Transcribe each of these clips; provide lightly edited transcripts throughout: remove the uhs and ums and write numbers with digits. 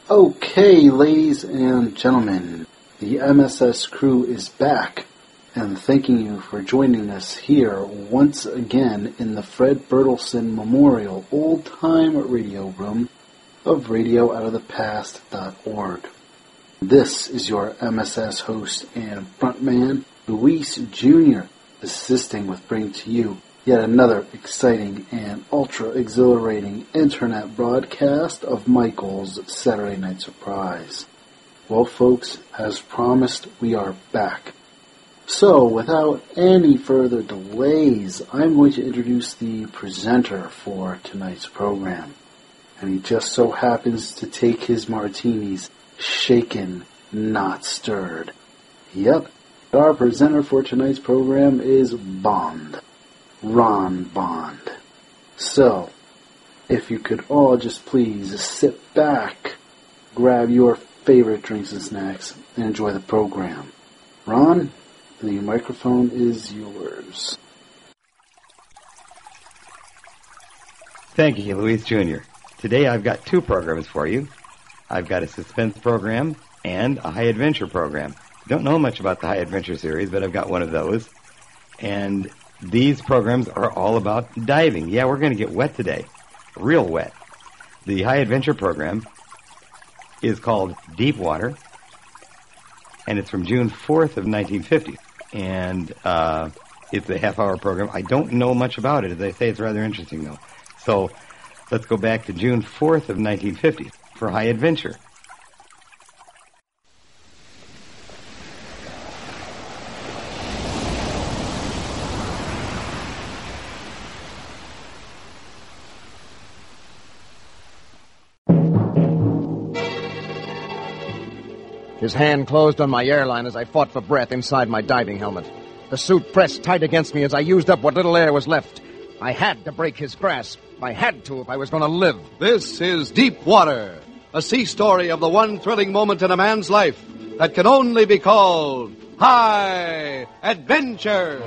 Okay, ladies and gentlemen, the MSS crew is back, and thanking you for joining us here once again in the Fred Bertelsen Memorial Old Time Radio Room of RadioOutOfThePast.org. This is your MSS host and frontman, Luis Jr., assisting with bringing to you yet another exciting and ultra-exhilarating internet broadcast of Michael's Saturday Night Surprise. Well, folks, as promised, we are back. So, without any further delays, I'm going to introduce the presenter for tonight's program. And he just so happens to take his martinis shaken, not stirred. Yep, our presenter for tonight's program is Bond. Ron Bond. So, if you could all just please sit back, grab your favorite drinks and snacks, and enjoy the program. Ron, the microphone is yours. Thank you, Luis Jr. Today I've got two programs for you. I've got a suspense program and a high adventure program. Don't know much about the high adventure series, but I've got one of those. And these programs are all about diving. Yeah, we're going to get wet today. Real wet. The high adventure program is called Deep Water, and it's from June 4th of 1950. And it's a half-hour program. I don't know much about it. As I say, it's rather interesting, though. So let's go back to June 4th of 1950 for high adventure. His hand closed on my airline as I fought for breath inside my diving helmet. The suit pressed tight against me as I used up what little air was left. I had to break his grasp. I had to if I was going to live. This is Deep Water, a sea story of the one thrilling moment in a man's life that can only be called High Adventure.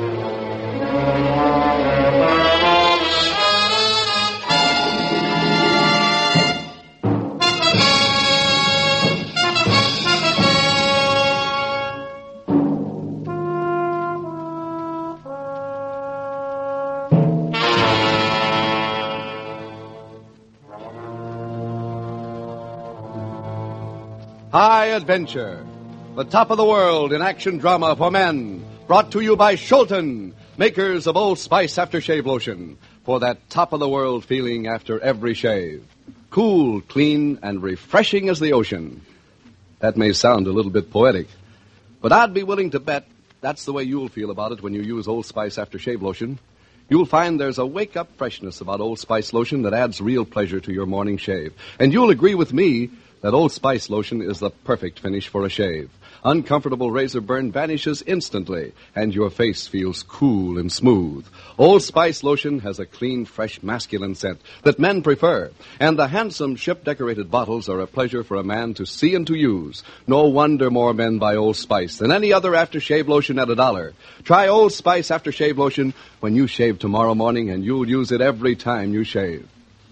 High Adventure, the top of the world in action drama for men, brought to you by Scholten, makers of Old Spice Aftershave Lotion, for that top of the world feeling after every shave. Cool, clean, and refreshing as the ocean. That may sound a little bit poetic, but I'd be willing to bet that's the way you'll feel about it when you use Old Spice Aftershave Lotion. You'll find there's a wake-up freshness about Old Spice Lotion that adds real pleasure to your morning shave. And you'll agree with me that Old Spice Lotion is the perfect finish for a shave. Uncomfortable razor burn vanishes instantly, and your face feels cool and smooth. Old Spice Lotion has a clean, fresh, masculine scent that men prefer, and the handsome ship-decorated bottles are a pleasure for a man to see and to use. No wonder more men buy Old Spice than any other aftershave lotion at $1. Try Old Spice Aftershave Lotion when you shave tomorrow morning, and you'll use it every time you shave.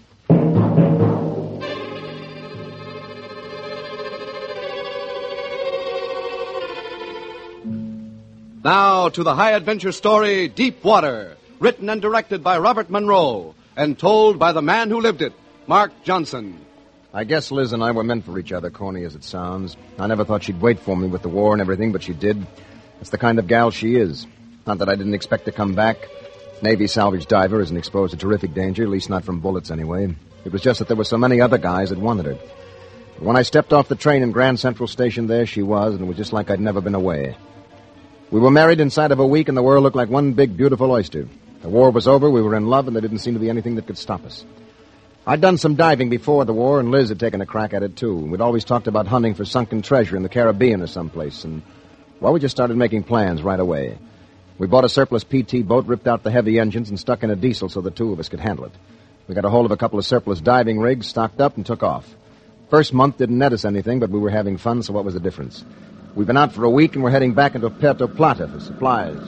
Now to the high adventure story, Deep Water, written and directed by Robert Monroe, and told by the man who lived it, Mark Johnson. I guess Liz and I were meant for each other, corny as it sounds. I never thought she'd wait for me with the war and everything, but she did. That's the kind of gal she is. Not that I didn't expect to come back. Navy salvage diver isn't exposed to terrific danger, at least not from bullets anyway. It was just that there were so many other guys that wanted her. But when I stepped off the train in Grand Central Station, there she was, and it was just like I'd never been away. We were married inside of a week, and the world looked like one big, beautiful oyster. The war was over, we were in love, and there didn't seem to be anything that could stop us. I'd done some diving before the war, and Liz had taken a crack at it, too. We'd always talked about hunting for sunken treasure in the Caribbean or someplace, and, well, we just started making plans right away. We bought a surplus PT boat, ripped out the heavy engines, and stuck in a diesel so the two of us could handle it. We got a hold of a couple of surplus diving rigs, stocked up, and took off. First month didn't net us anything, but we were having fun, so what was the difference? We've been out for a week, and we're heading back into Puerto Plata for supplies.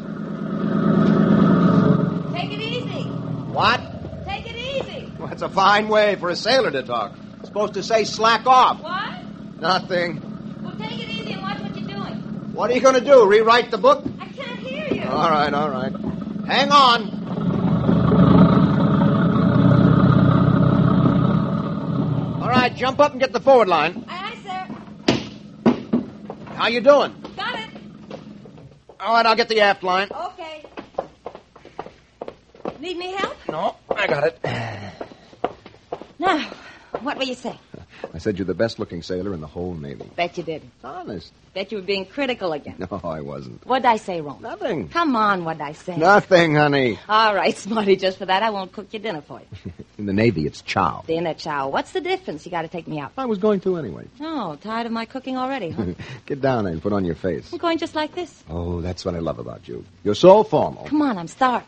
Take it easy. What? Take it easy. Well, that's a fine way for a sailor to talk. supposed to say slack off. What? Nothing. Well, take it easy and watch what you're doing. What are you going to do, rewrite the book? I can't hear you. All right. Hang on. All right, jump up and get the forward line. Aye, sir. How you doing? Got it. All right, I'll get the aft line. Okay. Need me help? No, I got it. Now, what were you saying? I said you're the best-looking sailor in the whole Navy. Bet you didn't. Honest. Bet you were being critical again. No, I wasn't. What'd I say wrong? Nothing. Come on, what'd I say? Nothing, honey. All right, Smarty, just for that, I won't cook your dinner for you. In the Navy, it's chow. Dinner, chow. What's the difference? You got to take me out. I was going to anyway. Oh, tired of my cooking already, huh? Get down there and put on your face. I'm going just like this. Oh, that's what I love about you. You're so formal. Come on, I'm starved.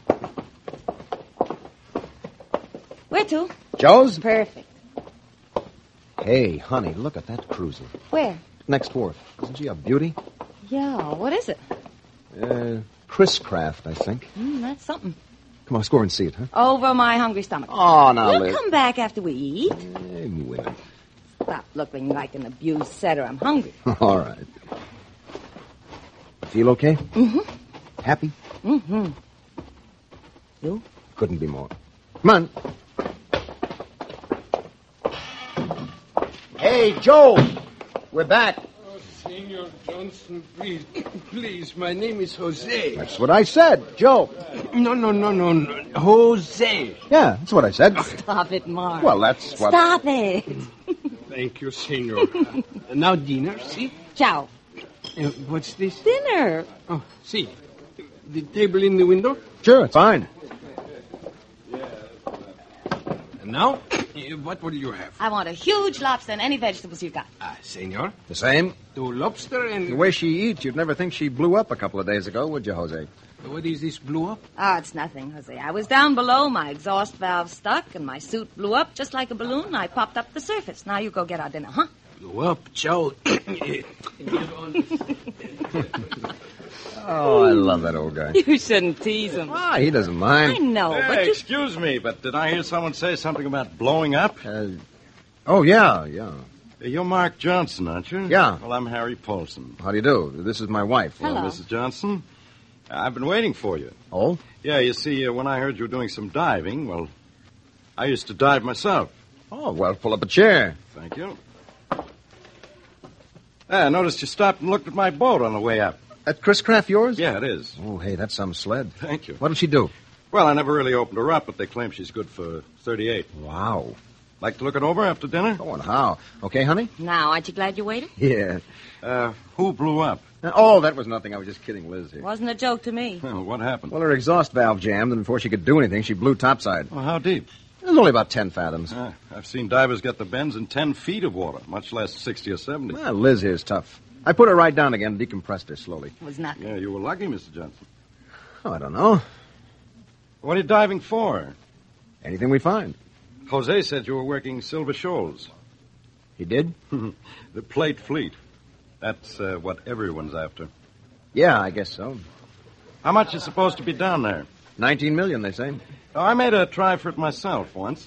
Where to? Joe's? Perfect. Hey, honey, look at that cruiser. Where? Next wharf. Isn't she a beauty? Yeah, what is it? Chris Craft, I think. That's something. Come on, let's go over and see it, huh? Over my hungry stomach. Oh, now, We'll Liz. come back after we eat. Hey, women. Stop looking like an abused setter. I'm hungry. All right. Feel okay? Mm-hmm. Happy? Mm-hmm. You? Couldn't be more. Come on. Hey, Joe! We're back. Oh, Senor Johnson, please, my name is Jose. That's what I said, Joe. No, Jose. Yeah, that's what I said. Stop it, Mark. Well, that's what... Stop it. Thank you, Senor. Now dinner, see? Ciao. What's this? Dinner. Oh, see. The table in the window? Sure, it's fine. And now, what will you have? I want a huge lobster and any vegetables you got. Senor, The same. 2 lobster The and... way she eats, you'd never think she blew up a couple of days ago, would you, Jose? What is this blew up? Oh, it's nothing, Jose. I was down below, my exhaust valve stuck, and my suit blew up just like a balloon. I popped up the surface. Now you go get our dinner, huh? Blew up, Joe. Oh, I love that old guy. You shouldn't tease him. Ah, he doesn't I mind. know, Hey, but you... excuse me, but did I hear someone say something about blowing up? Oh, yeah. You're Mark Johnson, aren't you? Yeah. Well, I'm Harry Paulson. How do you do? This is my wife. Hello. Mrs. Johnson. I've been waiting for you. Oh? Yeah, you see, when I heard you were doing some diving, well, I used to dive myself. Oh, well, pull up a chair. Thank you. I noticed you stopped and looked at my boat on the way up. That Chris Craft yours? Yeah, it is. Oh, hey, that's some sled. Thank you. What'll she do? Well, I never really opened her up, but they claim she's good for 38. Wow. Like to look it over after dinner? Oh, and how? Okay, honey? Now, aren't you glad you waited? Yeah. Who blew up? Oh, that was nothing. I was just kidding Liz here. Wasn't a joke to me. Well, what happened? Well, her exhaust valve jammed, and before she could do anything, she blew topside. Well, how deep? It was only about 10 fathoms. I've seen divers get the bends in 10 feet of water, much less 60 or 70. Well, Liz here's tough. I put her right down again and decompressed her slowly. It was nothing. Yeah, you were lucky, Mr. Johnson. Oh, I don't know. What are you diving for? Anything we find. Jose said you were working Silver Shoals. He did? The Plate Fleet. That's what everyone's after. Yeah, I guess so. How much is supposed to be down there? 19 million, they say. Oh, I made a try for it myself once.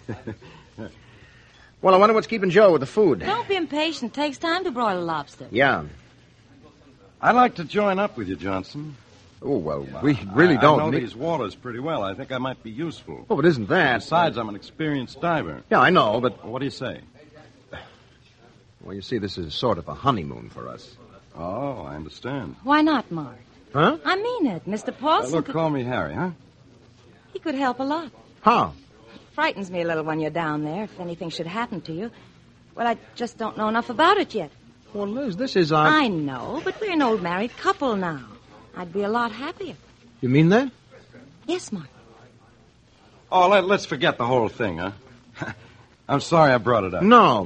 Well, I wonder what's keeping Joe with the food. Don't be impatient. It takes time to broil a lobster. Yeah. I'd like to join up with you, Johnson. Oh, well, we really don't I know need... these waters pretty well. I think I might be useful. Oh, but isn't that... Besides, I'm an experienced diver. Yeah, I know, but... What do you say? Well, you see, this is sort of a honeymoon for us. Oh, I understand. Why not, Mark? Huh? I mean it. Mr. Paulson Look, could... call me Harry, huh? He could help a lot. How? Frightens me a little when you're down there, if anything should happen to you. Well, I just don't know enough about it yet. Well, Liz, this is... I know, but we're an old married couple now. I'd be a lot happier. You mean that? Yes, Mark. Oh, let's forget the whole thing, huh? I'm sorry I brought it up. No.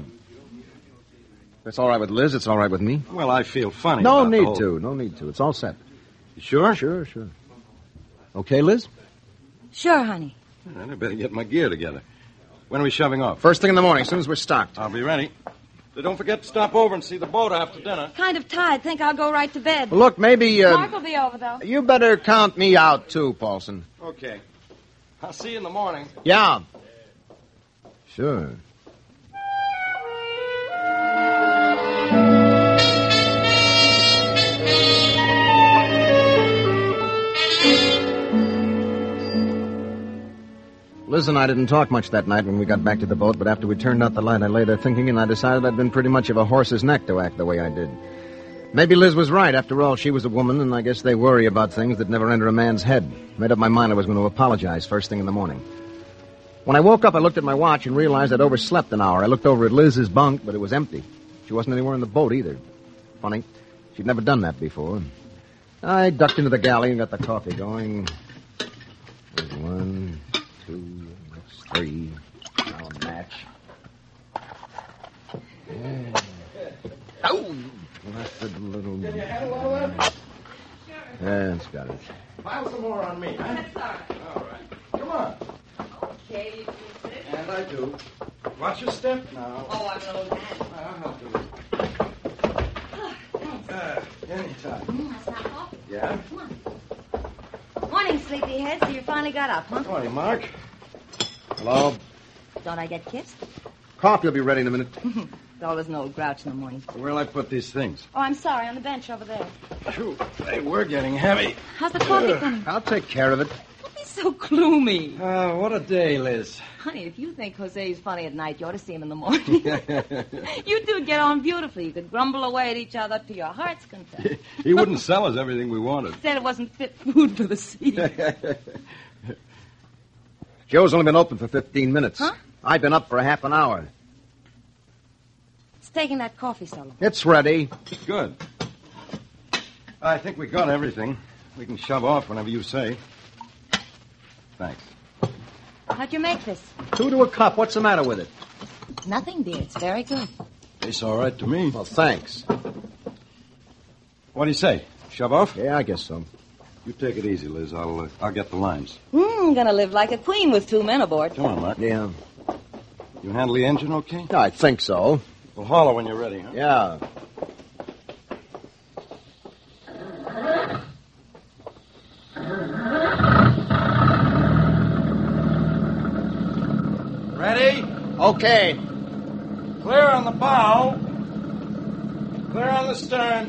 It's all right with Liz. It's all right with me. Well, I feel funny No about the need whole... to. No need to. It's all set. You sure? Sure. Okay, Liz? Sure, honey. I better get my gear together. When are we shoving off? First thing in the morning, as soon as we're stocked. I'll be ready. So don't forget to stop over and see the boat after dinner. Kind of tired. Think I'll go right to bed. Well, look, maybe... Mark will be over, though. You better count me out, too, Paulson. Okay. I'll see you in the morning. Yeah. Sure. Liz and I didn't talk much that night when we got back to the boat, but after we turned out the light, I lay there thinking, and I decided I'd been pretty much of a horse's neck to act the way I did. Maybe Liz was right. After all, she was a woman, and I guess they worry about things that never enter a man's head. Made up my mind I was going to apologize first thing in the morning. When I woke up, I looked at my watch and realized I'd overslept an hour. I looked over at Liz's bunk, but it was empty. She wasn't anywhere in the boat either. Funny. She'd never done that before. I ducked into the galley and got the coffee going. There's 1, 2, 3. Now a match. Yeah. Oh! Blessed little... Did you handle all that? Yeah, it's got it. Pile some more on me, huh? That's all right. All right. Come on. Okay, you can sit. And I do. Watch your step now. Oh, I'm an old man. I'll help you. Anytime. That's not coffee. Yeah? Come on. Morning, sleepyhead. So you finally got up, huh? Morning, Mark. Hello? Don't I get kissed? Coffee will be ready in a minute. There's always an old grouch in the morning. Where'll I put these things? Oh, I'm sorry. On the bench over there. Phew, they were getting heavy. How's the coffee coming? I'll take care of it. Don't be so gloomy. What a day, Liz. Honey, if you think Jose's funny at night, you ought to see him in the morning. You two get on beautifully. You could grumble away at each other to your heart's content. He wouldn't sell us everything we wanted. Said it wasn't fit food for the sea. Joe's only been open for 15 minutes. Huh? I've been up for a half an hour. It's taking that coffee solo. It's ready. Good. I think we got everything. We can shove off whenever you say. Thanks. How'd you make this? 2 to a cup. What's the matter with it? Nothing, dear. It's very good. Tastes all right to me. Well, thanks. What do you say? Shove off? Yeah, I guess so. You take it easy, Liz. I'll get the lines. Gonna live like a queen with 2 men aboard. Come on, Mark. Yeah. You handle the engine okay? I think so. We'll holler when you're ready, huh? Yeah. Ready? Okay. Clear on the bow. Clear on the stern.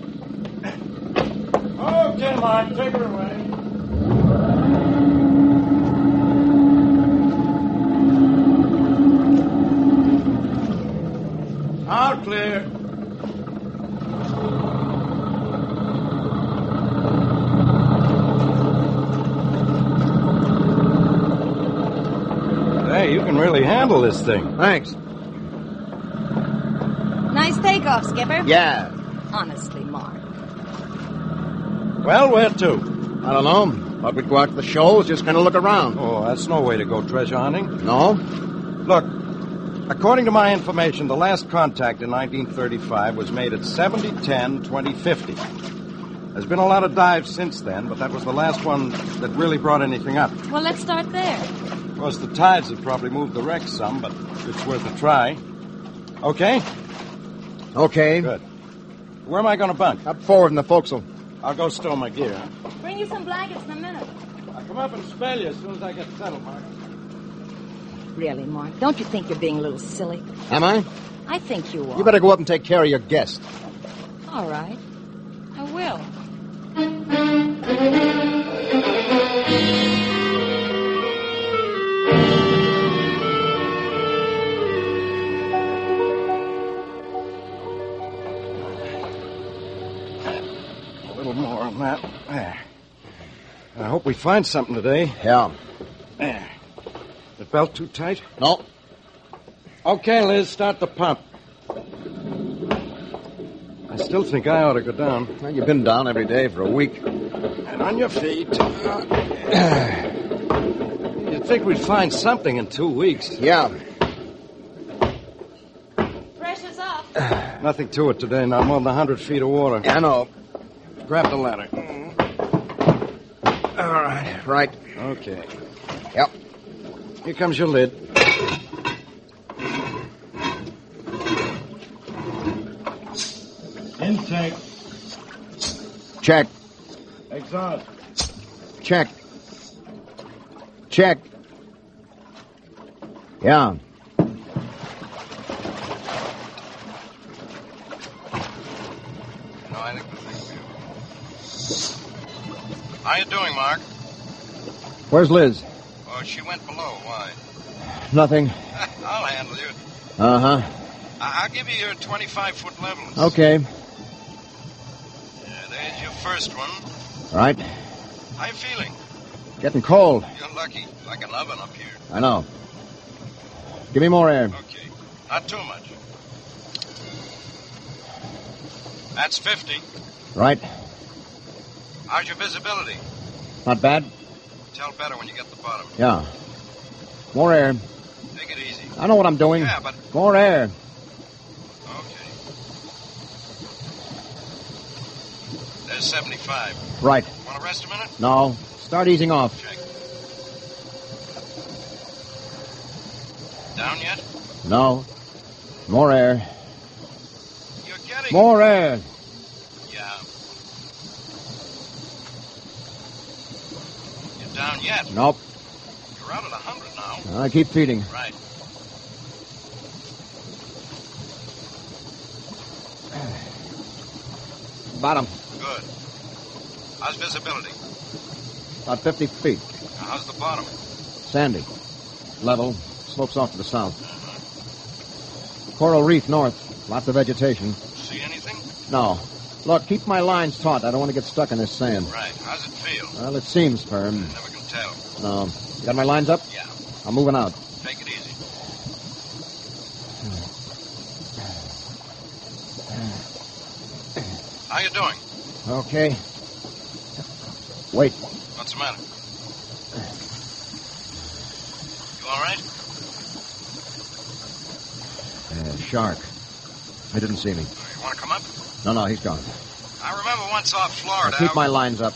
Okay, Mark, take her away. All clear. Hey, you can really handle this thing. Thanks. Nice takeoff, Skipper. Yeah. Honestly, Mark. Well, where to? I don't know. Thought we'd go out to the shows, just kind of look around. Oh, that's no way to go treasure hunting. No? Look, according to my information, the last contact in 1935 was made at 70-10-2050. There's been a lot of dives since then, but that was the last one that really brought anything up. Well, let's start there. Of course, the tides have probably moved the wreck some, but it's worth a try. Okay? Okay. Good. Where am I going to bunk? Up forward in the forecastle. I'll go stow my gear. Bring you some blankets in a minute. I'll come up and spell you as soon as I get settled, Mark. Really, Mark, don't you think you're being a little silly? Am I? I think you are. You better go up and take care of your guest. All right. I will. A little more on that. There. I hope we find something today. Yeah. There. The belt too tight? No. Okay, Liz, start the pump. I still think I ought to go down. Well, you've been down every day for a week. And on your feet. You'd think we'd find something in 2 weeks. Yeah. Pressure's up. Nothing to it today, not more than 100 feet of water. I know. Grab the ladder. All right. Right. Okay. Yep. Here comes your lid. Intake. Check. Exhaust. Check. Check. Yeah. How you doing, Mark? Where's Liz? Oh, she went below. Why? Nothing. I'll handle you. Uh-huh. I'll give you your 25-foot levels. Okay. There's your first one. Right. How you feeling? Getting cold. You're lucky. Like an oven up here. I know. Give me more air. Okay. Not too much. That's 50. Right. How's your visibility? Not bad. Tell better when you get to the bottom. Yeah. More air. Take it easy. I know what I'm doing. Yeah, but... More air. Okay. There's 75. Right. Want to rest a minute? No. Start easing off. Check. Down yet? No. More air. You're getting... More air. Yeah. You're down yet? Nope. You're out at 100 now. I keep feeding. Right. Bottom. Good. How's visibility? About 50 feet. Now, how's the bottom? Sandy. Level. Slopes off to the south. Coral reef north. Lots of vegetation. See anything? No. Look, keep my lines taut. I don't want to get stuck in this sand. Right. How's it feel? Well, it seems firm. Never can tell. No. You got my lines up? Yeah. I'm moving out. Take it easy. How you doing? Okay. Wait. What's the matter? You all right? Shark. He didn't see me. You want to come up? No, he's gone. I remember once off Florida. Now keep my lines up.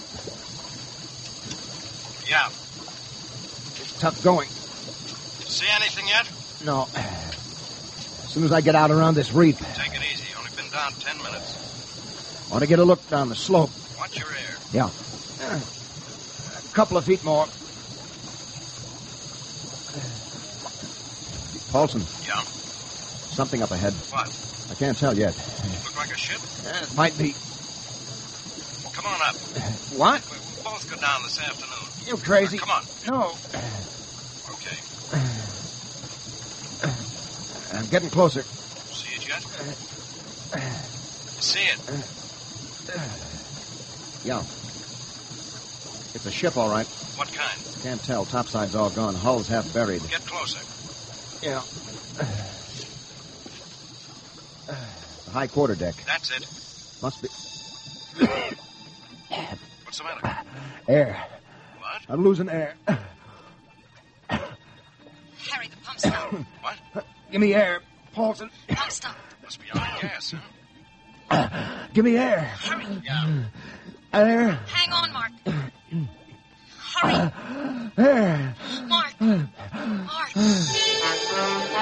Yeah. It's tough going. See anything yet? No. As soon as I get out around this reef, Take it easy. Only been down 10 minutes. I want to get a look down the slope. Watch your air. Yeah. A couple of feet more. Paulson, Yeah? something up ahead. What? I can't tell yet. Look like a ship? It might be. Well, come on up. What? We'll both go down this afternoon. You crazy? Come on. No. Okay. I'm getting closer. See it yet? See it? Yeah. It's a ship, all right. What kind? Can't tell. Topside's all gone. Hull's half buried. Get closer. Yeah. The high quarterdeck. That's it. Must be What's the matter? air. What? I'm losing air. Harry, the pump stop. What? Give me air, Paulson. Pump stop. Must be out of gas, huh? Give me air. Hurry. Yeah. Air. Hang on, Mark. Hurry. Air. Mark. Mark.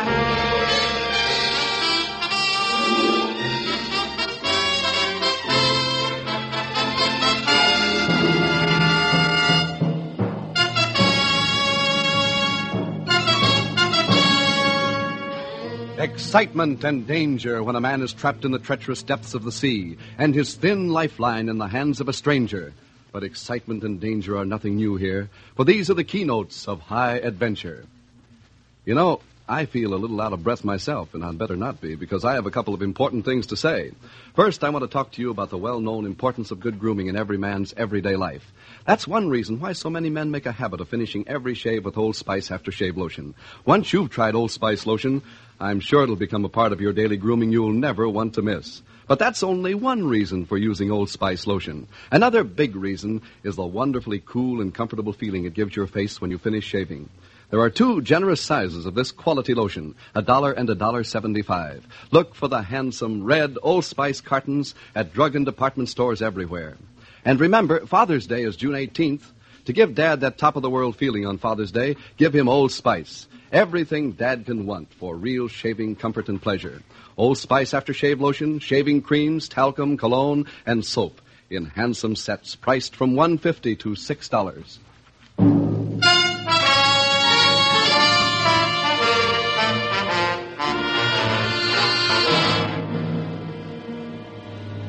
Excitement and danger when a man is trapped in the treacherous depths of the sea and his thin lifeline in the hands of a stranger. But excitement and danger are nothing new here, for these are the keynotes of high adventure. You know, I feel a little out of breath myself, and I'd better not be, because I have a couple of important things to say. First, I want to talk to you about the well-known importance of good grooming in every man's everyday life. That's one reason why so many men make a habit of finishing every shave with Old Spice after shave lotion. Once you've tried Old Spice lotion, I'm sure it'll become a part of your daily grooming you'll never want to miss. But that's only one reason for using Old Spice lotion. Another big reason is the wonderfully cool and comfortable feeling it gives your face when you finish shaving. There are two generous sizes of this quality lotion, $1 and $1.75. Look for the handsome red Old Spice cartons at drug and department stores everywhere. And remember, Father's Day is June 18th. To give Dad that top-of-the-world feeling on Father's Day, give him Old Spice. Everything Dad can want for real shaving comfort and pleasure. Old Spice aftershave lotion, shaving creams, talcum, cologne, and soap in handsome sets priced from $1.50 to $6.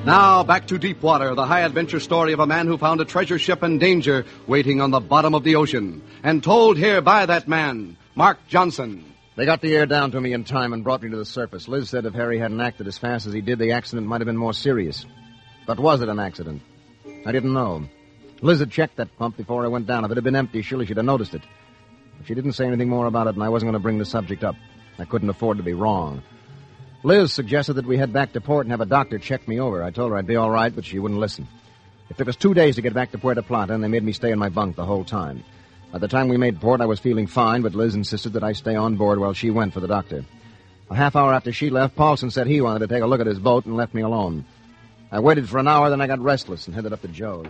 Now, back to Deepwater, the high-adventure story of a man who found a treasure ship in danger waiting on the bottom of the ocean. And told here by that man, Mark Johnson. They got the air down to me in time and brought me to the surface. Liz said if Harry hadn't acted as fast as he did, the accident might have been more serious. But was it an accident? I didn't know. Liz had checked that pump before I went down. If it had been empty, surely she'd have noticed it. But she didn't say anything more about it, and I wasn't going to bring the subject up. I couldn't afford to be wrong. Liz suggested that we head back to port and have a doctor check me over. I told her I'd be all right, but she wouldn't listen. It took us 2 days to get back to Puerto Plata, and they made me stay in my bunk the whole time. By the time we made port, I was feeling fine, but Liz insisted that I stay on board while she went for the doctor. A half hour after she left, Paulson said he wanted to take a look at his boat and left me alone. I waited for an hour, then I got restless and headed up to Joe's.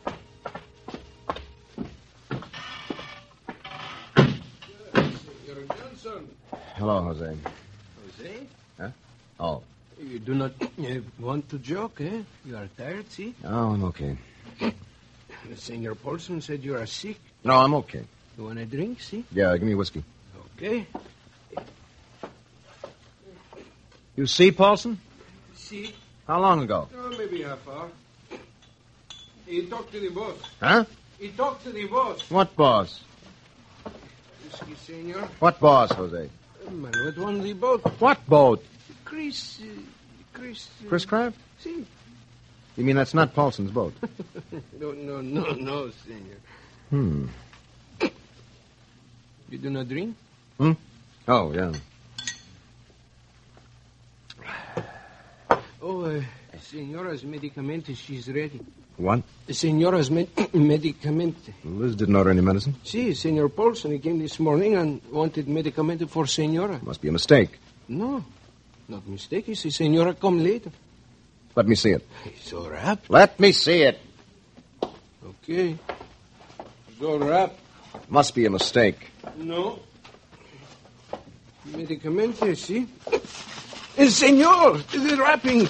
Johnson. Hello, Jose. Jose? Huh? Oh. You do not want to joke, eh? You are tired, see? Oh, I'm okay. Senor Paulson said you are sick. No, I'm okay. You want a drink, see? Yeah, give me whiskey. Okay. You see Paulson? See? How long ago? Oh, maybe half hour. He talked to the boss. Huh? He talked to the boss. What boss? Whiskey, senor. What boss, Jose? Man, what one the boat? What boat? Chris. Chris Kraft? See? You mean that's not Paulson's boat? No, senor. You do not drink? Oh, yeah. Oh, Senora's medicamente, she's ready. What? Senora's medicamente. Liz didn't order any medicine. See, Senor Paulson, he came this morning and wanted medicamente for Senora. Must be a mistake. No, not mistake. He said, Senora, come later. Let me see it. It's all wrapped. Let me see it. Okay. It's all wrapped. Must be a mistake. No. Medicamente, see? Senor, the wrapping.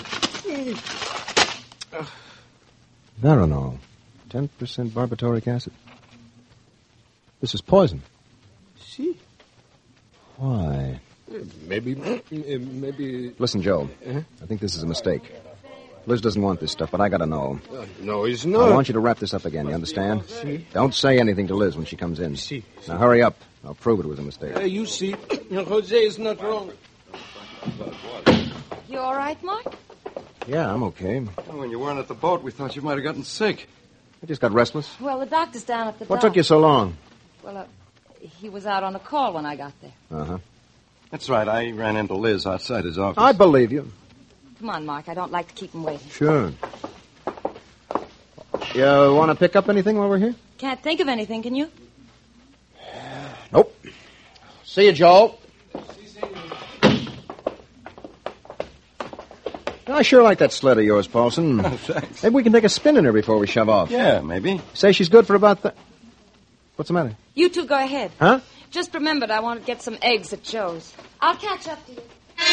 Veronal. 10% barbituric acid. This is poison. See? Why? Maybe. Listen, Joe. I think this is a mistake. Liz doesn't want this stuff, but I gotta know. No, it's I not. want you to wrap this up again, you understand? See? Don't say anything to Liz when she comes in. See. Now hurry up. I'll prove it was a mistake. You see, Jose is not wrong. You all right, Mark? Yeah, I'm okay. Well, when you weren't at the boat, we thought you might have gotten sick. I just got restless. Well, the doctor's down at the What dock. took you so long? Well, he was out on a call when I got there. Uh-huh. That's right. I ran into Liz outside his office. I believe you. Come on, Mark. I don't like to keep him waiting. Sure. You want to pick up anything while we're here? Can't think of anything, can you? Nope. See you, Joe. I sure like that sled of yours, Paulson. Thanks. Maybe we can take a spin in her before we shove off. Yeah, maybe. Say she's good for about What's the matter? You two go ahead. Huh? Just remembered I want to get some eggs at Joe's. I'll catch up to you.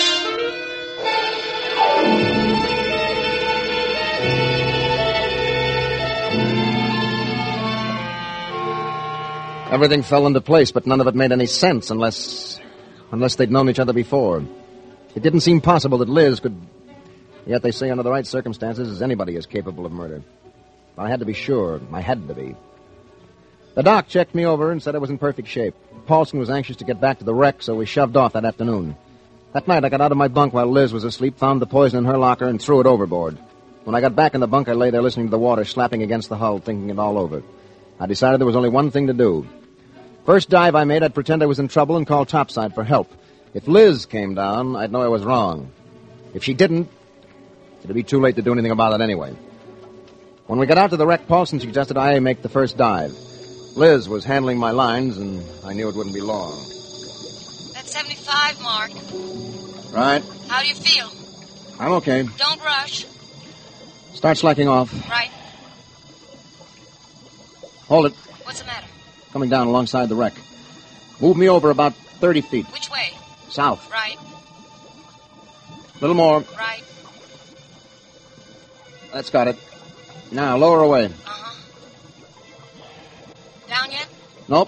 Everything fell into place, but none of it made any sense unless they'd known each other before. It didn't seem possible that Liz could... Yet they say under the right circumstances, anybody is capable of murder. I had to be sure. I had to be. The doc checked me over and said I was in perfect shape. Paulson was anxious to get back to the wreck, so we shoved off that afternoon. That night, I got out of my bunk while Liz was asleep, found the poison in her locker, and threw it overboard. When I got back in the bunk, I lay there listening to the water slapping against the hull, thinking it all over. I decided there was only one thing to do. First dive I made, I'd pretend I was in trouble and call topside for help. If Liz came down, I'd know I was wrong. If she didn't, it'd be too late to do anything about it anyway. When we got out to the wreck, Paulson suggested I make the first dive. Liz was handling my lines, and I knew it wouldn't be long. That's 75, Mark. Right? How do you feel? I'm okay. Don't rush. Start slacking off. Right. Hold it. What's the matter? Coming down alongside the wreck. Move me over about 30 feet. Which way? South. Right. A little more. Right. That's got it. Now, lower away. Uh-huh. Down yet? Nope.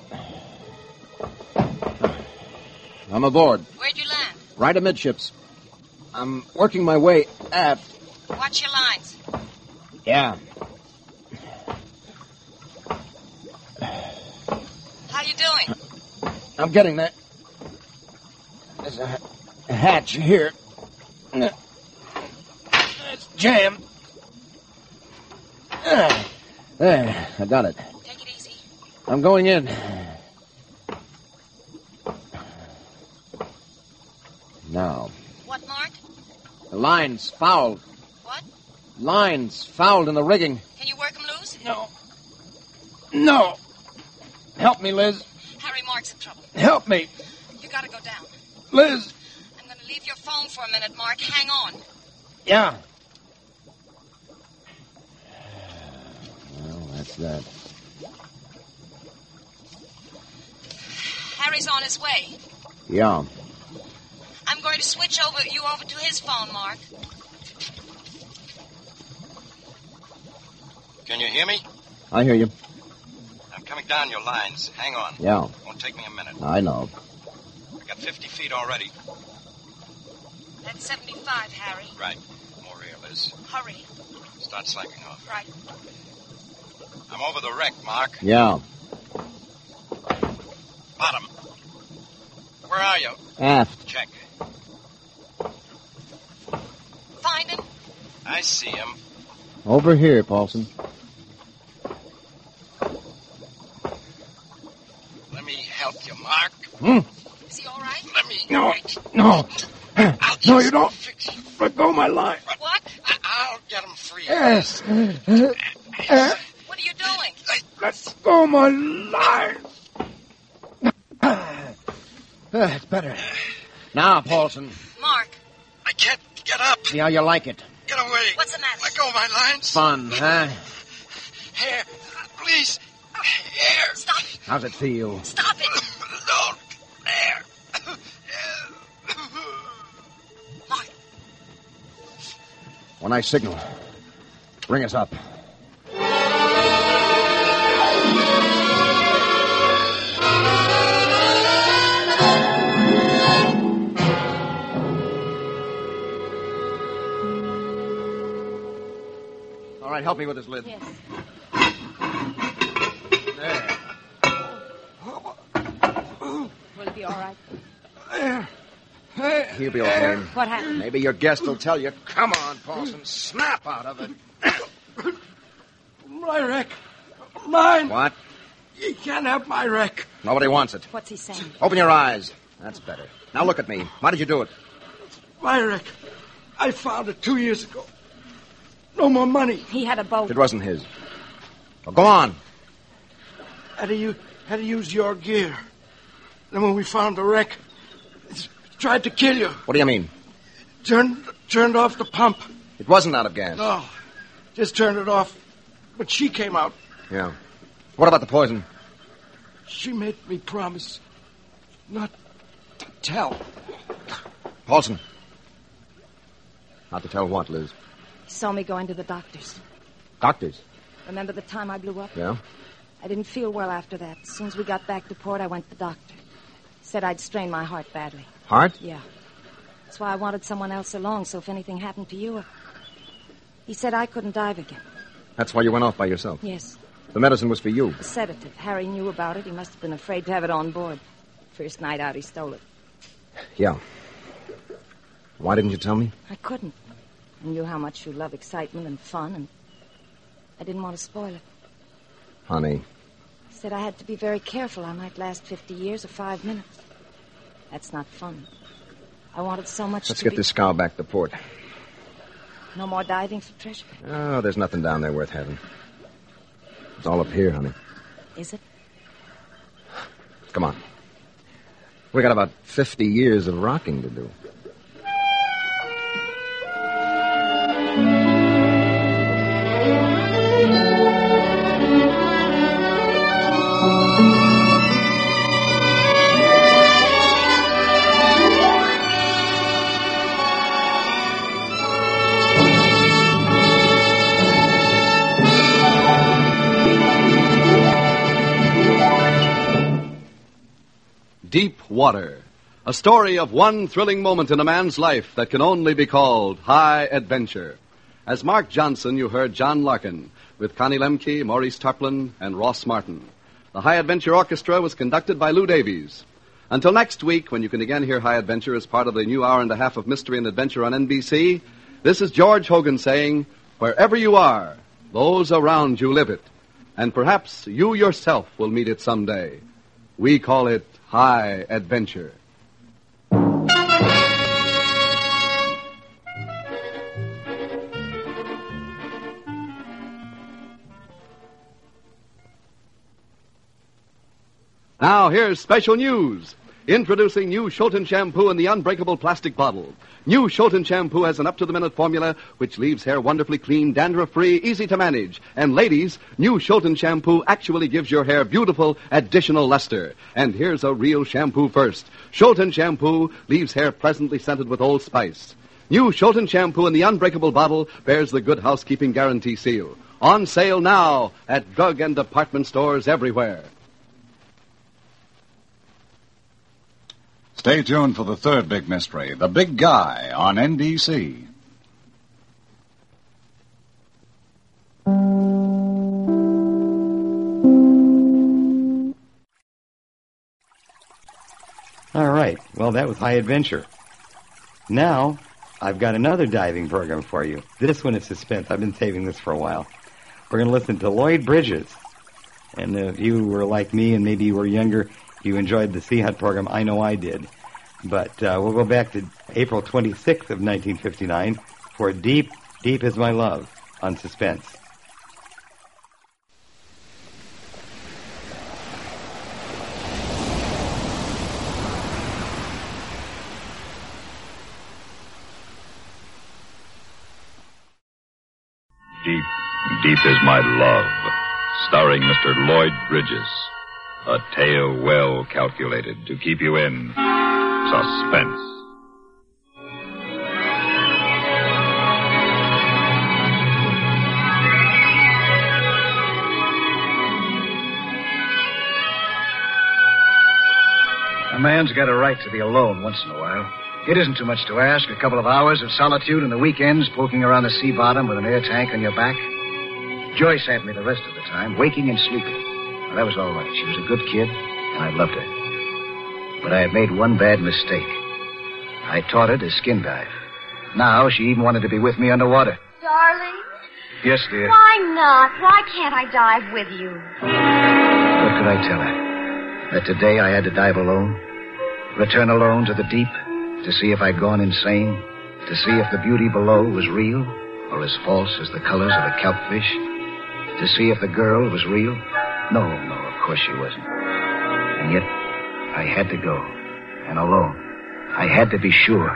I'm aboard. Where'd you land? Right amidships. I'm working my way aft. Watch your lines. Yeah. How you doing? I'm getting there. There's a hatch here. It's jammed. There, I got it. Take it easy. I'm going in. Now. What, Mark? The line's fouled. What? Line's fouled in the rigging. Can you work them loose? No. No. Help me, Liz. Harry, Mark's in trouble. Help me. You gotta go down. Liz. I'm gonna leave your phone for a minute, Mark. Hang on. Yeah. Well, that's that. Harry's on his way. Yeah. I'm going to switch you over to his phone, Mark. Can you hear me? I hear you. I'm coming down your lines. Hang on. Yeah. Won't take me a minute. I know. I got 50 feet already. That's 75, Harry. Right. More real, Liz. Hurry. Start slacking off. Right. I'm over the wreck, Mark. Yeah. Bottom. Where are you? Aft. Check. Find him. I see him. Over here, Paulson. Let me help you, Mark. Is he all right? Let me... No. Wait. No. I'll No, just you don't. fix you. Let go of my line. What? I'll get him free. Yes. What are you doing? Let go of my line. It's better. Now, Paulson. Mark, I can't get up. See how you like it. Get away. what's the matter? Let go of my lines. Fun, huh? Here. Please. Here. Stop. How's it feel? Stop it. Don't. There. Mark, When I signal, bring us up. All right, help me with this lid. Yes. There. Will it be all right? He'll be okay. What happened? Maybe your guest will tell you. Come on, Paulson. Snap out of it. My wreck. Mine. What? You can't have my wreck. Nobody wants it. What's he saying? Open your eyes. That's better. Now look at me. Why did you do it? My wreck. I found it 2 years ago. No more money. He had a boat. It wasn't his. Well, go on. Had to use your gear. Then when we found the wreck, it tried to kill you. What do you mean? Turned off the pump. It wasn't out of gas. No, just turned it off. But she came out. Yeah. What about the poison? She made me promise not to tell. Paulson. Not to tell what, Liz? He saw me going to the doctor's. Doctors. Remember the time I blew up? Yeah? I didn't feel well after that. As soon as we got back to port, I went to the doctor. Said I'd strained my heart badly. Heart? Yeah. That's why I wanted someone else along, so if anything happened to you... He said I couldn't dive again. That's why you went off by yourself. Yes. The medicine was for you. A sedative. Harry knew about it. He must have been afraid to have it on board. First night out, he stole it. Yeah. Why didn't you tell me? I couldn't. I knew how much you love excitement and fun, and I didn't want to spoil it. Honey. Said I had to be very careful. I might last 50 years or 5 minutes. That's not fun. I wanted so much Let's to get be... this scow back to port. No more diving for treasure. Oh, there's nothing down there worth having. It's all up here, honey. Is it? Come on. We got about 50 years of rocking to do. Deep Water, a story of one thrilling moment in a man's life that can only be called high adventure. As Mark Johnson, you heard John Larkin, with Connie Lemke, Maurice Tarplin, and Ross Martin. The High Adventure Orchestra was conducted by Lou Davies. Until next week, when you can again hear High Adventure as part of the new hour and a half of mystery and adventure on NBC, this is George Hogan saying, wherever you are, those around you live it. And perhaps you yourself will meet it someday. We call it High Adventure. Now, here's special news. Introducing new Schulten shampoo in the unbreakable plastic bottle. New Schulten shampoo has an up-to-the-minute formula which leaves hair wonderfully clean, dandruff-free, easy to manage. And ladies, new Schulten shampoo actually gives your hair beautiful additional luster. And here's a real shampoo first. Schulten shampoo leaves hair pleasantly scented with Old Spice. New Schulten shampoo in the unbreakable bottle bears the Good Housekeeping Guarantee seal. On sale now at drug and department stores everywhere. Stay tuned for the third big mystery, The Big Guy, on NBC. All right. Well, that was High Adventure. Now, I've got another diving program for you. This one is suspense. I've been saving this for a while. We're going to listen to Lloyd Bridges. And if you were like me and maybe you were younger, you enjoyed the Sea Hut program. I know I did. But we'll go back to April 26th of 1959 for Deep, Deep Is My Love on Suspense. Deep, Deep Is My Love, starring Mr. Lloyd Bridges. A tale well calculated to keep you in suspense. A man's got a right to be alone once in a while. It isn't too much to ask. A couple of hours of solitude and the weekends poking around the sea bottom with an air tank on your back. Joyce had me the rest of the time, waking and sleeping. Well, that was all right. She was a good kid, and I loved her. But I had made one bad mistake. I taught her to skin dive. Now she even wanted to be with me underwater. Darling? Yes, dear. Why not? Why can't I dive with you? What could I tell her? That today I had to dive alone? Return alone to the deep? To see if I'd gone insane? To see if the beauty below was real? Or as false as the colors of a kelpfish? To see if the girl was real? No, of course she wasn't. And yet, I had to go. And alone. I had to be sure.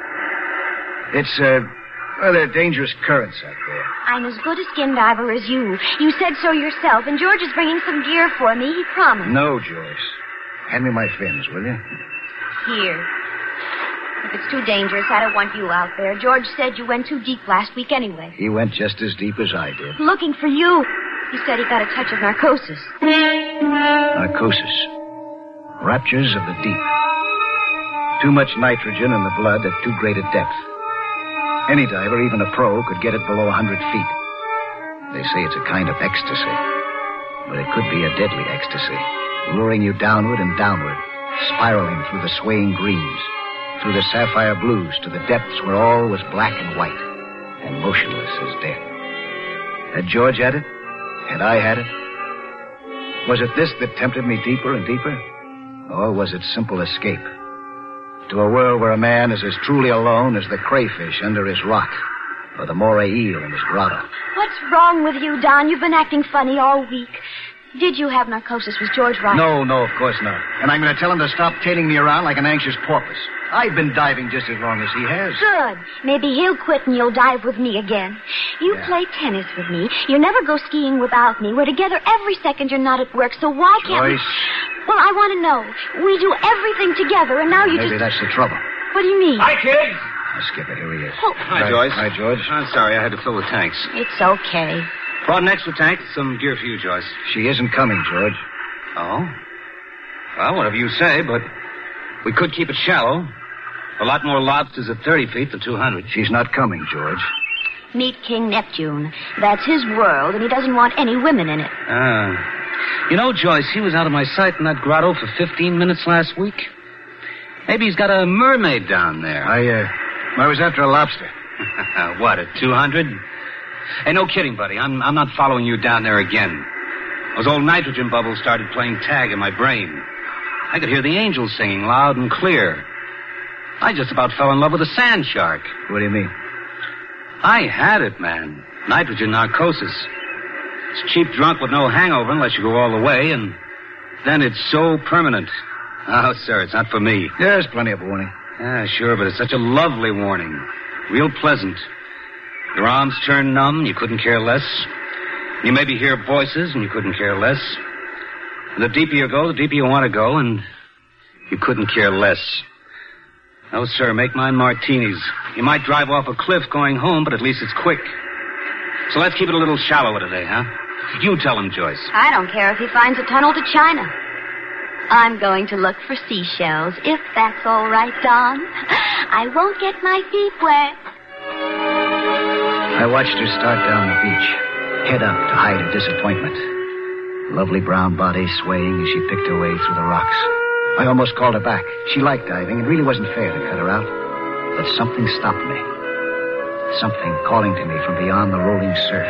It's, there are dangerous currents out there. I'm as good a skin diver as you. You said so yourself, and George is bringing some gear for me. He promised. No, Joyce. Hand me my fins, will you? Here. If it's too dangerous, I don't want you out there. George said you went too deep last week anyway. He went just as deep as I did. Looking for you. He said he got a touch of narcosis. Narcosis. Raptures of the deep. Too much nitrogen in the blood at too great a depth. Any diver, even a pro, could get it below 100 feet. They say it's a kind of ecstasy. But it could be a deadly ecstasy, luring you downward and downward, spiraling through the swaying greens, through the sapphire blues to the depths where all was black and white and motionless as death. Had George had it? Had I had it? Was it this that tempted me deeper and deeper? Or was it simple escape? To a world where a man is as truly alone as the crayfish under his rock or the moray eel in his grotto. What's wrong with you, Don? You've been acting funny all week. Did you have narcosis? Was George right? No, of course not. And I'm going to tell him to stop tailing me around like an anxious porpoise. I've been diving just as long as he has. Good. Maybe he'll quit and you'll dive with me again. You play tennis with me. You never go skiing without me. We're together every second you're not at work, so why can't we... Well, I want to know. We do everything together, and now you Maybe that's the trouble. What do you mean? Hi, kids. Skipper, here he is. Oh. Hi, Joyce. Hi, George. I'm sorry, I had to fill the tanks. It's okay. Brought an extra tank, some gear for you, Joyce. She isn't coming, George. Oh? Well, whatever you say, but we could keep it shallow. A lot more lobsters at 30 feet than 200. She's not coming, George. Meet King Neptune. That's his world, and he doesn't want any women in it. You know, Joyce, he was out of my sight in that grotto for 15 minutes last week. Maybe he's got a mermaid down there. I was after a lobster. What, at 200? Hey, no kidding, buddy. I'm not following you down there again. Those old nitrogen bubbles started playing tag in my brain. I could hear the angels singing loud and clear. I just about fell in love with a sand shark. What do you mean? I had it, man. Nitrogen narcosis. It's cheap drunk with no hangover unless you go all the way, and then it's so permanent. Oh, sir, it's not for me. There's plenty of warning. Yeah, sure, but it's such a lovely warning. Real pleasant. Your arms turn numb, and you couldn't care less. You maybe hear voices, and you couldn't care less. And the deeper you go, the deeper you want to go, and you couldn't care less. Oh, sir, make mine martinis. You might drive off a cliff going home, but at least it's quick. So let's keep it a little shallower today, huh? You tell him, Joyce. I don't care if he finds a tunnel to China. I'm going to look for seashells, if that's all right, Don. I won't get my feet wet. I watched her start down the beach, head up to hide her disappointment. Lovely brown body swaying as she picked her way through the rocks. I almost called her back. She liked diving. It really wasn't fair to cut her out. But something stopped me. Something calling to me from beyond the rolling surf.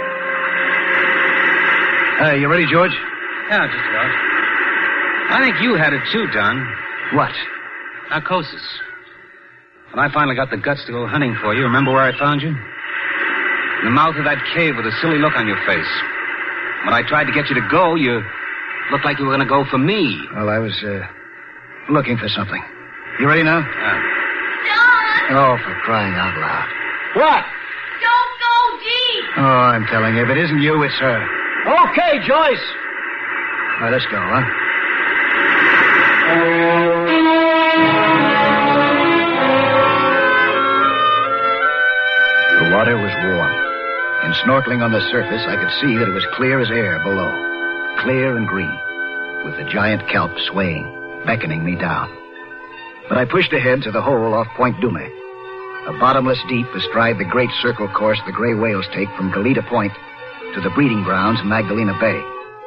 Hey, you ready, George? Yeah, just about. I think you had it too, Don. What? Narcosis. When I finally got the guts to go hunting for you, remember where I found you? In the mouth of that cave with a silly look on your face. When I tried to get you to go, you looked like you were going to go for me. Well, I was, looking for something. You ready now? Don! Oh, for crying out loud. What? Don't go deep! Oh, I'm telling you, if it isn't you, it's her. Okay, Joyce. All right, let's go, huh? The water was warm. In snorkeling on the surface, I could see that it was clear as air below. Clear and green, with the giant kelp swaying, beckoning me down. But I pushed ahead to the hole off Point Dume, a bottomless deep astride the great circle course the gray whales take from Galita Point to the breeding grounds in Magdalena Bay.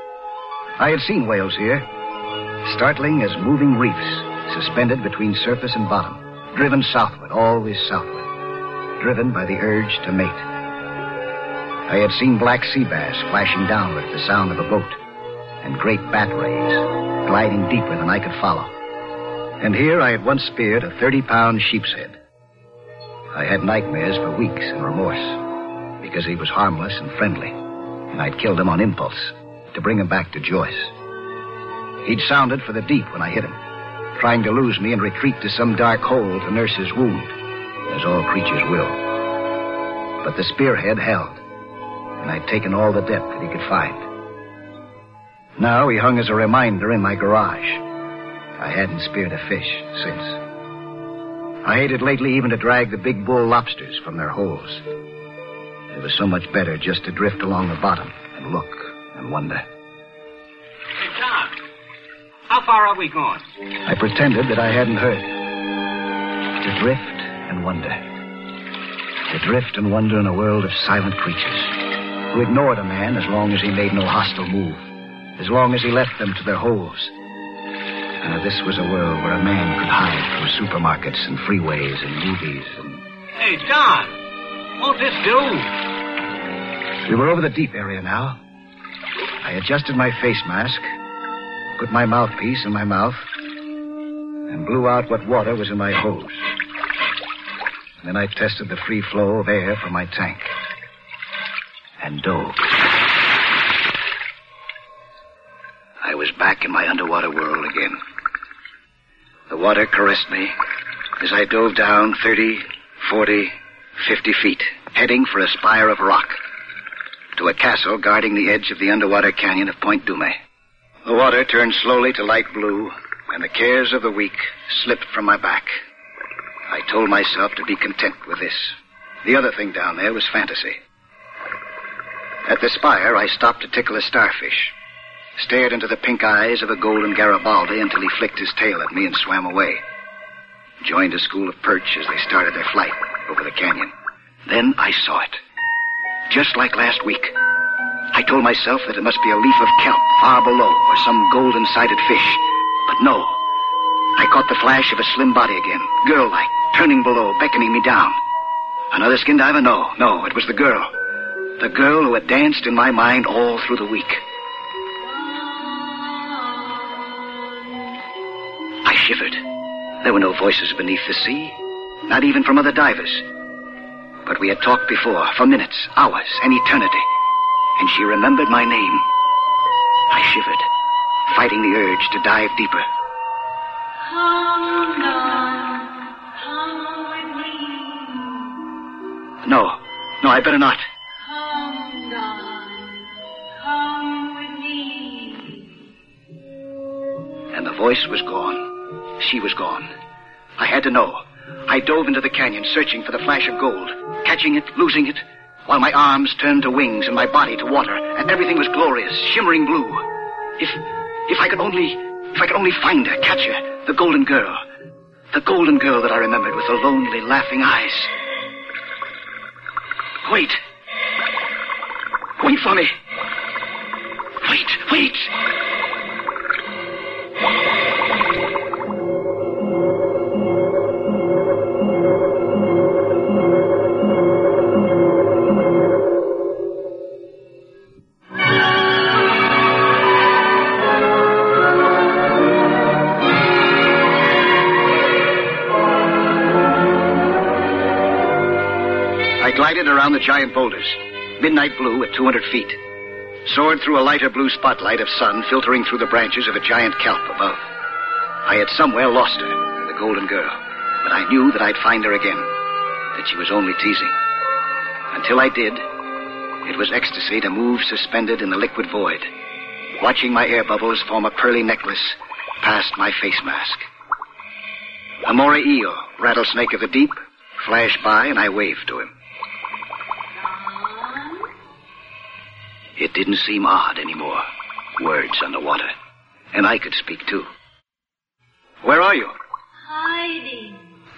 I had seen whales here, startling as moving reefs, suspended between surface and bottom, driven southward, always southward, driven by the urge to mate. I had seen black sea bass flashing downward at the sound of a boat, and great bat rays gliding deeper than I could follow. And here I had once speared a 30-pound sheep's head. I had nightmares for weeks and remorse, because he was harmless and friendly, and I'd killed him on impulse to bring him back to Joyce. He'd sounded for the deep when I hit him, trying to lose me and retreat to some dark hole to nurse his wound, as all creatures will. But the spearhead held, and I'd taken all the depth that he could find. Now he hung as a reminder in my garage. I hadn't speared a fish since. I hated lately even to drag the big bull lobsters from their holes. It was so much better just to drift along the bottom and look and wonder. Hey, Tom, how far are we going? I pretended that I hadn't heard. To drift and wonder. To drift and wonder in a world of silent creatures who ignored a man as long as he made no hostile move, as long as he left them to their holes. This was a world where a man could hide from supermarkets and freeways and movies and... Hey, Don, won't this do? We were over the deep area now. I adjusted my face mask, put my mouthpiece in my mouth, and blew out what water was in my hose. Then I tested the free flow of air from my tank. And dove. I was back in my underwater world again. The water caressed me as I dove down 30, 40, 50 feet, heading for a spire of rock to a castle guarding the edge of the underwater canyon of Point Dume. The water turned slowly to light blue, and the cares of the week slipped from my back. I told myself to be content with this. The other thing down there was fantasy. At the spire, I stopped to tickle a starfish, stared into the pink eyes of a golden Garibaldi until he flicked his tail at me and swam away. Joined a school of perch as they started their flight over the canyon. Then I saw it. just like last week. I told myself that it must be a leaf of kelp far below or some golden-sided fish. But no. I caught the flash of a slim body again, girl-like, turning below, beckoning me down. Another skin diver? No, it was the girl. The girl who had danced in my mind all through the week. I shivered. There were no voices beneath the sea, not even from other divers. But we had talked before, for minutes, hours, an eternity. And she remembered my name. I shivered, fighting the urge to dive deeper. Come down, come with me. No, I better not. Come down, come with me. And the voice was gone. She was gone. I had to know. I dove into the canyon, searching for the flash of gold, catching it, losing it, while my arms turned to wings and my body to water, and everything was glorious, shimmering blue. If I could only find her, catch her, the golden girl that I remembered with the lonely, laughing eyes. Wait for me. Wait. I glided around the giant boulders, midnight blue at 200 feet, soared through a lighter blue spotlight of sun filtering through the branches of a giant kelp above. I had somewhere lost her, the golden girl, but I knew that I'd find her again, that she was only teasing. Until I did, it was ecstasy to move suspended in the liquid void, watching my air bubbles form a pearly necklace past my face mask. A moray eel, rattlesnake of the deep, flashed by and I waved to him. It didn't seem odd anymore. Words underwater. And I could speak too. Where are you? Hiding.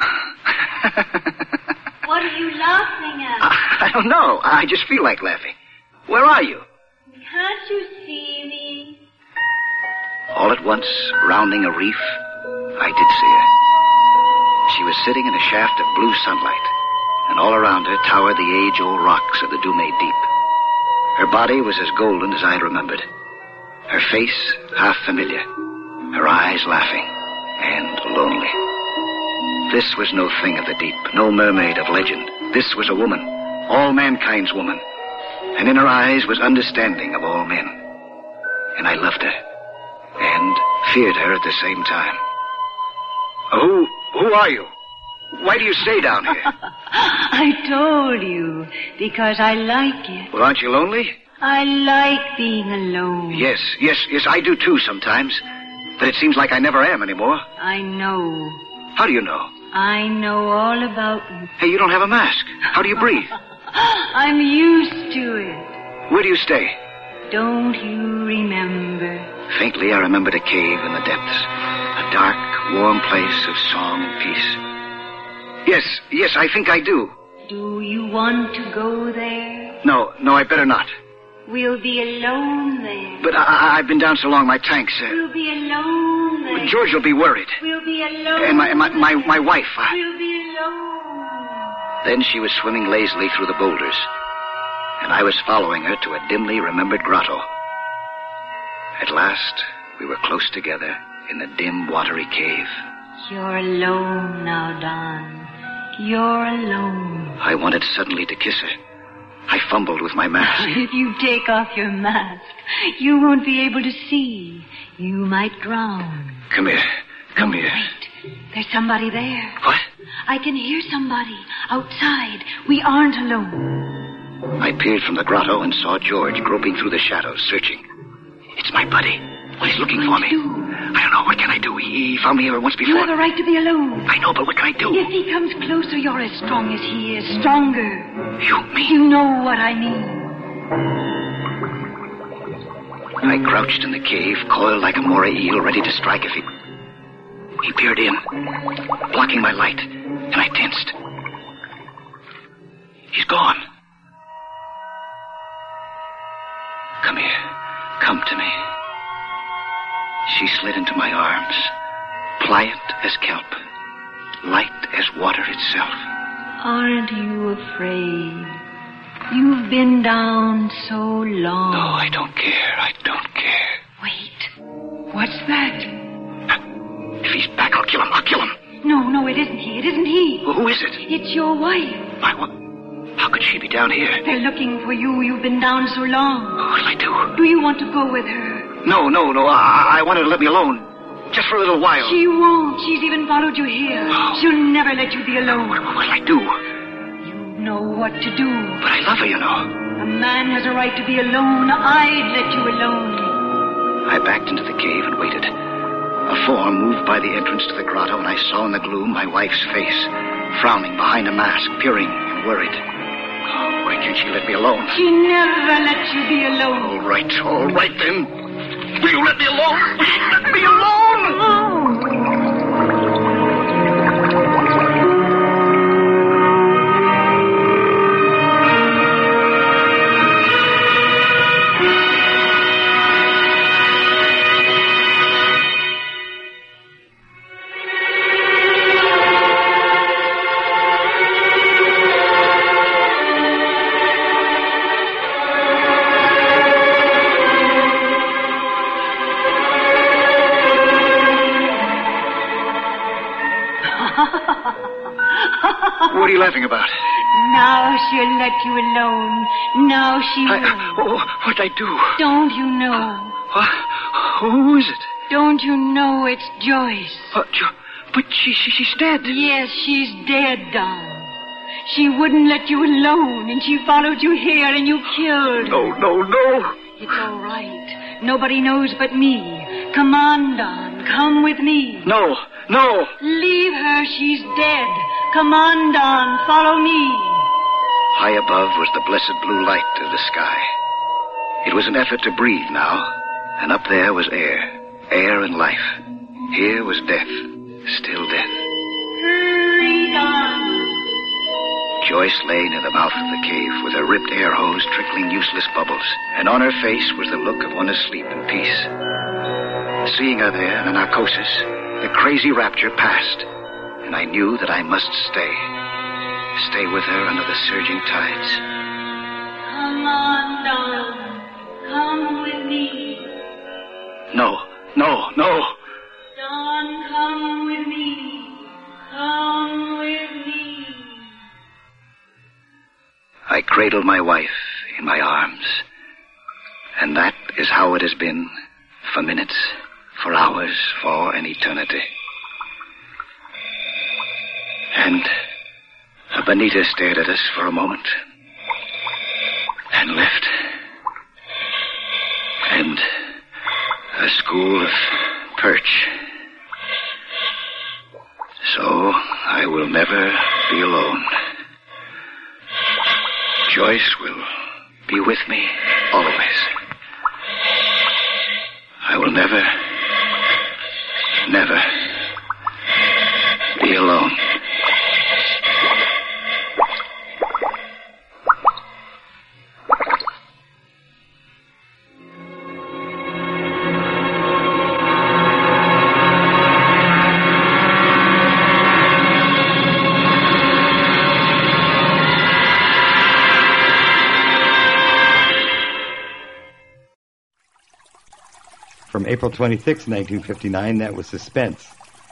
What are you laughing at? I don't know. I just feel like laughing. Where are you? Can't you see me? All at once, rounding a reef, I did see her. She was sitting in a shaft of blue sunlight, and all around her towered the age-old rocks of the Dumé Deep. Her body was as golden as I had remembered. Her face half familiar. Her eyes laughing and lonely. This was no thing of the deep, no mermaid of legend. This was a woman, all mankind's woman. And in her eyes was understanding of all men. And I loved her and feared her at the same time. Who are you? Why do you stay down here? I told you, because I like it. Well, aren't you lonely? I like being alone. Yes, I do too sometimes. But it seems like I never am anymore. I know. How do you know? I know all about you. Hey, you don't have a mask. How do you breathe? I'm used to it. Where do you stay? Don't you remember? Faintly, I remembered a cave in the depths. A dark, warm place of song and peace. Yes, I think I do. Do you want to go there? No, I better not. We'll be alone there. But I've been down so long, my tanks... We'll be alone there. George will be worried. We'll be alone. And my wife. We'll be alone. Then she was swimming lazily through the boulders, and I was following her to a dimly remembered grotto. At last, we were close together in the dim, watery cave. You're alone now, Don. You're alone. I wanted suddenly to kiss her. I fumbled with my mask. If you take off your mask, you won't be able to see. You might drown. Come here. Wait. There's somebody there. What? I can hear somebody outside. We aren't alone. I peered from the grotto and saw George groping through the shadows, searching. It's my buddy. Well, he's looking for me. I don't know. What can I do? He found me here once before. You have a right to be alone. I know, but what can I do? If he comes closer, you're as strong as he is. Stronger. You mean? You know what I mean. I crouched in the cave, coiled like a moray eel, ready to strike if he peered in, blocking my light, and I tensed. He's gone. Come to me. She slid into my arms, pliant as kelp, light as water itself. Aren't you afraid? You've been down so long. No, I don't care. I don't care. Wait. What's that? If he's back, I'll kill him. I'll kill him. No, it isn't he. It isn't he. Well, who is it? It's your wife. My what? How could she be down here? They're looking for you. You've been down so long. What'll I do? Do you want to go with her? No. I want her to let me alone. Just for a little while. She won't. She's even followed you here. Oh. She'll never let you be alone. What'll I do? You know what to do. But I love her, you know. A man has a right to be alone. I'd let you alone. I backed into the cave and waited. A form moved by the entrance to the grotto, and I saw in the gloom my wife's face, frowning behind a mask, peering and worried. Oh, why can't she let me alone? She never lets you be alone. All right then. Will you let me alone? Will you let me alone? What are you laughing about? Now she'll let you alone. Now she will. What'd I do? Don't you know? Who is it? Don't you know it's Joyce? But she's dead. Yes, she's dead, Don. She wouldn't let you alone, and she followed you here, and you killed her. No. It's all right. Nobody knows but me. Come on, Don. Come with me. No. Leave her. She's dead. Come on, Don. Follow me. High above was the blessed blue light of the sky. It was an effort to breathe now, and up there was air and life. Here was death, still death. Hurry, Don. Joyce lay near the mouth of the cave with her ripped air hose trickling useless bubbles, and on her face was the look of one asleep in peace. Seeing her there in a narcosis, the crazy rapture passed, and I knew that I must stay with her under the surging tides. Come on, Don. Come with me. No. Don, come with me. Come with me. I cradled my wife in my arms, and that is how it has been for minutes, for hours, for an eternity. And Benita stared at us for a moment, and left. And a school of perch. So I will never be alone. Joyce will be with me always. I will never be alone. From April 26, 1959, that was Suspense.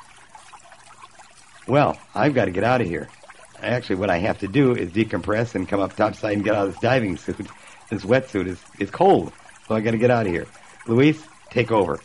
Well, I've got to get out of here. Actually, what I have to do is decompress and come up topside and get out of this diving suit. This wetsuit is cold, so I got to get out of here. Luis, take over.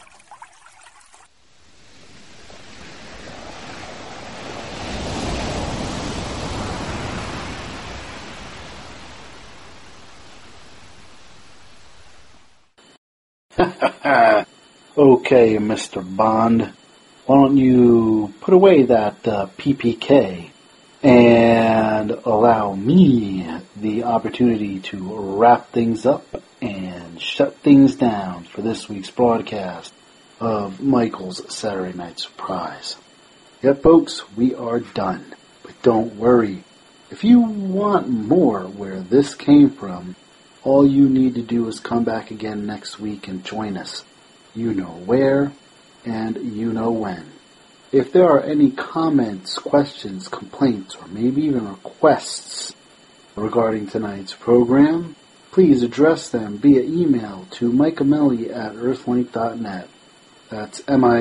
Okay, Mr. Bond, why don't you put away that PPK and allow me the opportunity to wrap things up and shut things down for this week's broadcast of Michael's Saturday Night Surprise. Yep, folks, we are done. But don't worry. If you want more where this came from, All you need to do is come back again next week and join us. You know where and you know when. If there are any comments, questions, complaints, or maybe even requests regarding tonight's program, please address them via email to mikeameli@earthlink.net. That's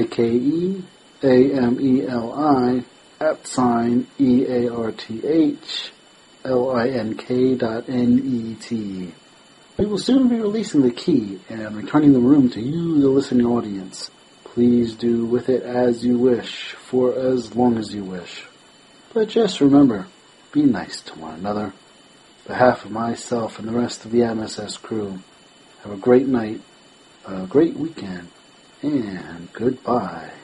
MikeAmeli@EARTHLINK.net. We will soon be releasing the key and returning the room to you, the listening audience. Please do with it as you wish, for as long as you wish. But just remember, be nice to one another. On behalf of myself and the rest of the MSS crew, have a great night, a great weekend, and goodbye.